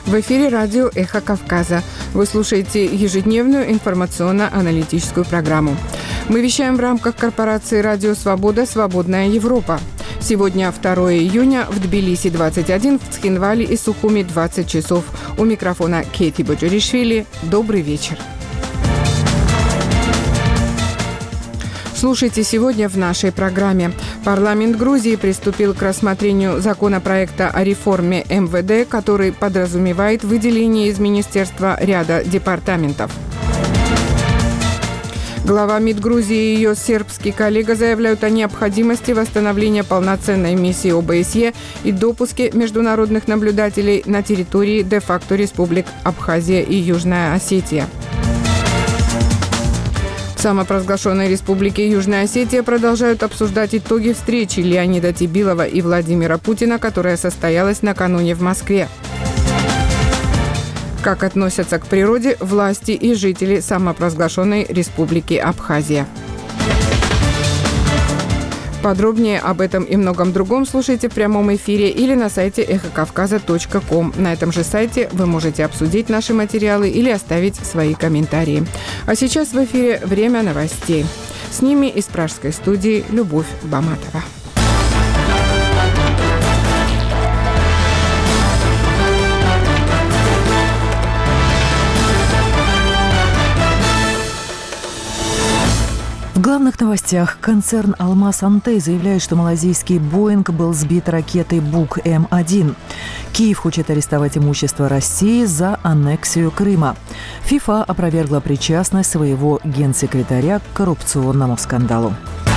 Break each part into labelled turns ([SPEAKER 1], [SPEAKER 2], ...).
[SPEAKER 1] В эфире радио «Эхо Кавказа». Вы слушаете ежедневную информационно-аналитическую программу. Мы вещаем в рамках корпорации «Радио Свобода. Свободная Европа». Сегодня 2 июня, в Тбилиси 21, в Цхинвале и Сухуми 20 часов. У микрофона Кети Боджоришвили. Добрый вечер. Слушайте сегодня в нашей программе. Парламент Грузии приступил к рассмотрению законопроекта о реформе МВД, который подразумевает выделение из министерства ряда департаментов. Глава МИД Грузии и ее сербский коллега заявляют о необходимости восстановления полноценной миссии ОБСЕ и допуске международных наблюдателей на территории де-факто республик Абхазия и Южная Осетия. В самопровозглашенной республике Южная Осетия продолжают обсуждать итоги встречи Леонида Тибилова и Владимира Путина, которая состоялась накануне в Москве. Как относятся к природе власти и жители самопровозглашенной республики Абхазия? Подробнее об этом и многом другом слушайте в прямом эфире или на сайте эхокавказа.ком. На этом же сайте вы можете обсудить наши материалы или оставить свои комментарии. А сейчас в эфире «Время новостей». С ними из пражской студии Любовь Баматова.
[SPEAKER 2] В главных новостях концерн «Алмаз Антей» заявляет, что малазийский «Боинг» был сбит ракетой Бук-М1. Киев хочет арестовать имущество России за аннексию Крыма. ФИФА опровергла причастность своего генсекретаря к коррупционному скандалу.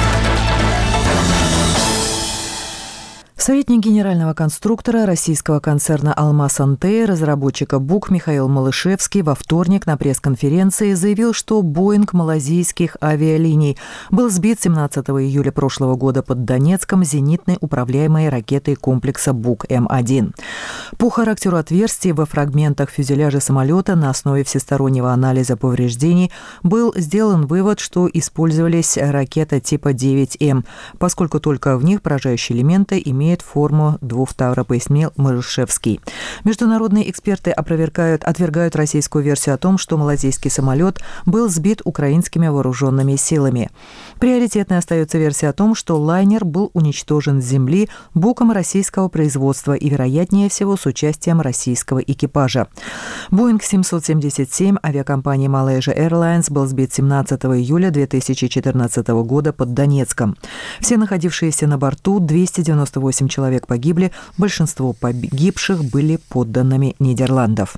[SPEAKER 2] Советник генерального конструктора российского концерна «Алмаз Антей», разработчика БУК Михаил Малышевский во вторник на пресс-конференции заявил, что «Боинг» малазийских авиалиний был сбит 17 июля прошлого года под Донецком зенитной управляемой ракетой комплекса Бук-М1. По характеру отверстий во фрагментах фюзеляжа самолета на основе всестороннего анализа повреждений был сделан вывод, что использовались ракеты типа 9М, поскольку только в них поражающие элементы имеют форму двух-тавра, пояснил Малышевский. Международные эксперты отвергают российскую версию о том, что малазийский самолет был сбит украинскими вооруженными силами. Приоритетной остается версия о том, что лайнер был уничтожен с земли буком российского производства и, вероятнее всего, с участием российского экипажа. Боинг 777 авиакомпании Malaysia Airlines был сбит 17 июля 2014 года под Донецком. Все находившиеся на борту, 298 человек погибли, большинство погибших были подданными Нидерландов.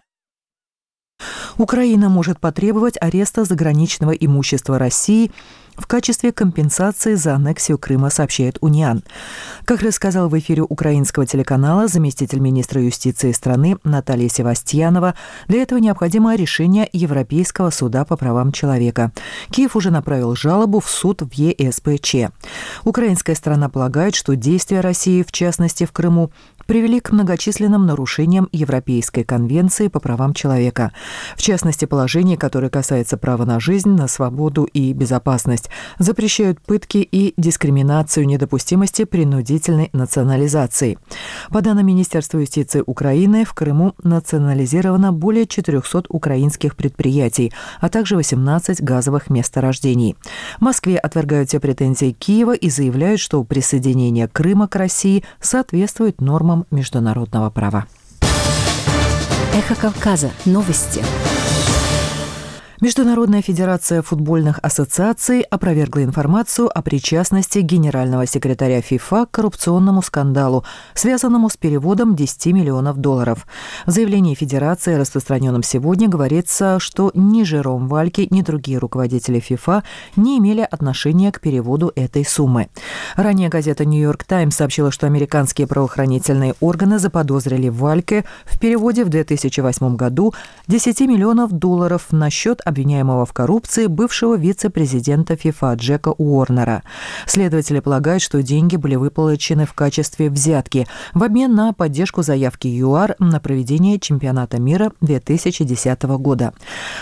[SPEAKER 2] Украина может потребовать ареста заграничного имущества России в качестве компенсации за аннексию Крыма, сообщает УНИАН. Как рассказал в эфире украинского телеканала заместитель министра юстиции страны Наталья Севастьянова, для этого необходимо решение Европейского суда по правам человека. Киев уже направил жалобу в суд в ЕСПЧ. Украинская сторона полагает, что действия России, в частности в Крыму, привели к многочисленным нарушениям Европейской конвенции по правам человека. В частности, положение, которое касается права на жизнь, на свободу и безопасность, запрещают пытки и дискриминацию, недопустимости принудительной национализации. По данным Министерства юстиции Украины, в Крыму национализировано более 400 украинских предприятий, а также 18 газовых месторождений. В Москве отвергают все претензии Киева и заявляют, что присоединение Крыма к России соответствует нормам международного права.
[SPEAKER 3] Эхо Кавказа. Новости.
[SPEAKER 2] Международная федерация футбольных ассоциаций опровергла информацию о причастности генерального секретаря ФИФА к коррупционному скандалу, связанному с переводом $10 миллионов. В заявлении федерации, распространенном сегодня, говорится, что ни Жером Вальке, ни другие руководители ФИФА не имели отношения к переводу этой суммы. Ранее газета «Нью-Йорк Таймс» сообщила, что американские правоохранительные органы заподозрили Вальке в переводе в 2008 году $10 миллионов на счет обвиняемого в коррупции бывшего вице-президента ФИФА Джека Уорнера. Следователи полагают, что деньги были выплачены в качестве взятки в обмен на поддержку заявки ЮАР на проведение чемпионата мира 2010 года.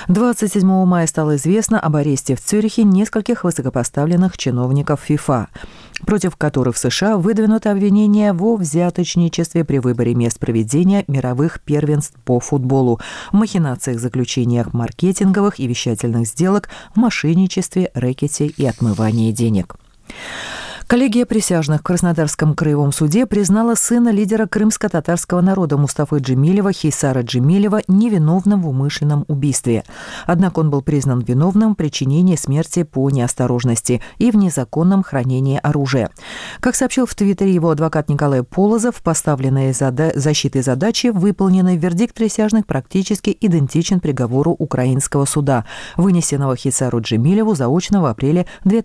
[SPEAKER 2] 27 мая стало известно об аресте в Цюрихе нескольких высокопоставленных чиновников ФИФА, против которых в США выдвинуто обвинение во взяточничестве при выборе мест проведения мировых первенств по футболу, в махинациях, заключениях маркетинговых и вещательных сделок, мошенничестве, рэкете и отмывании денег. Коллегия присяжных в Краснодарском краевом суде признала сына лидера крымско-татарского народа Мустафы Джемилева Хейсара Джемилева невиновным в умышленном убийстве. Однако он был признан виновным в причинении смерти по неосторожности и в незаконном хранении оружия. Как сообщил в Твиттере его адвокат Николай Полозов, поставленные защитой задачи выполнены. Вердикт присяжных практически идентичен приговору украинского суда, вынесенного Хейсару Джемилеву заочно в апреле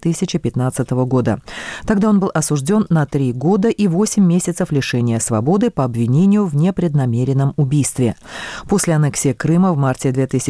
[SPEAKER 2] 2015 года. Тогда он был осужден на 3 года и 8 месяцев лишения свободы по обвинению в непреднамеренном убийстве. После аннексии Крыма в марте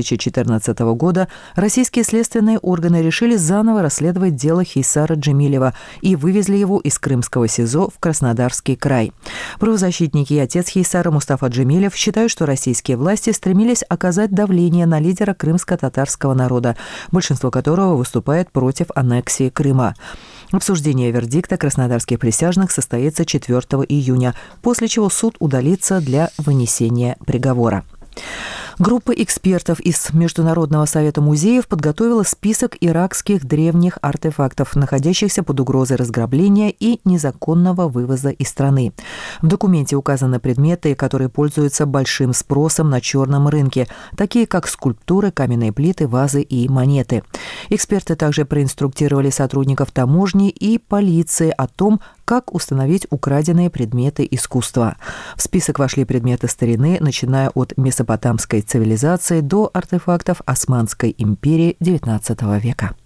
[SPEAKER 2] 2014 года российские следственные органы решили заново расследовать дело Хейсара Джемилева и вывезли его из крымского СИЗО в Краснодарский край. Правозащитники и отец Хейсара Мустафа Джемилев считают, что российские власти стремились оказать давление на лидера крымско-татарского народа, большинство которого выступает против аннексии Крыма. Обсуждение вердикта краснодарских присяжных состоится 4 июня, после чего суд удалится для вынесения приговора. Группа экспертов из Международного совета музеев подготовила список иракских древних артефактов, находящихся под угрозой разграбления и незаконного вывоза из страны. В документе указаны предметы, которые пользуются большим спросом на черном рынке, такие как скульптуры, каменные плиты, вазы и монеты. Эксперты также проинструктировали сотрудников таможни и полиции о том, как установить украденные предметы искусства. В список вошли предметы старины, начиная от месопотамской цивилизации до артефактов Османской империи XIX века.